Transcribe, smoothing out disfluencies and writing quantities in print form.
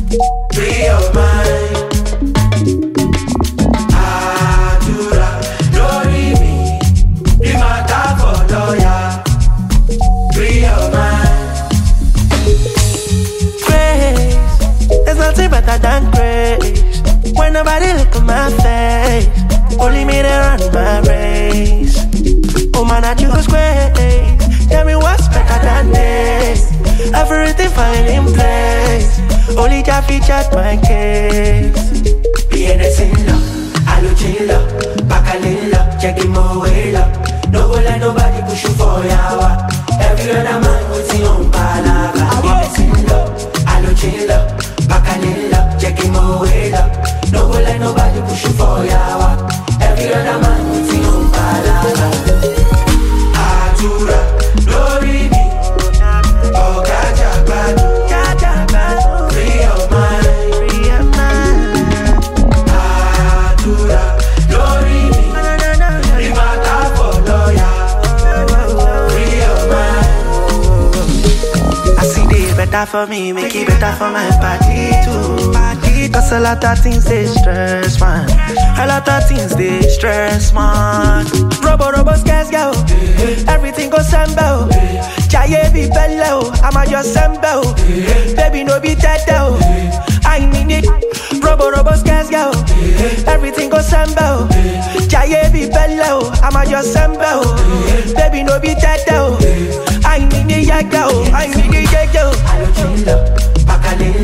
Free your mind. Adura, glory me. The matter for lawyer. Free your mind. Grace, there's nothing better than grace. When nobody look at my face, only me to run my race. Oh man, I choose grace. Tell me what's better than this. Everything falling in place. Only Jah featured my case. BNS in love, Aluchilla, Bacalilla, check him away love. No go let nobody push you for yawa. Every other man with his own palava. BNS in love, Aluchilla, Bacalilla, check him away love. No go let nobody push you for yawa. Every other man with his own palava. Adura, glory me. Oh, Gajabadu. Free your mind. Free your mind. Adura, glory me. The matter for lawyer. Free your mind. I see the better for me, make it better for my party too. Cause a lot of things they stress, man. A lot of things they stress, man. Robo scares go. Everything goes sembo. Jaye be bello, I'ma just sembo. Baby no be dead though. I need it. Robo scares go. Everything goes sembo. Jaye be bello, I'ma just sembo. Baby no be dead though. I need it, yeah go. I need it, yeah go. Aluchilla, Bacalilla.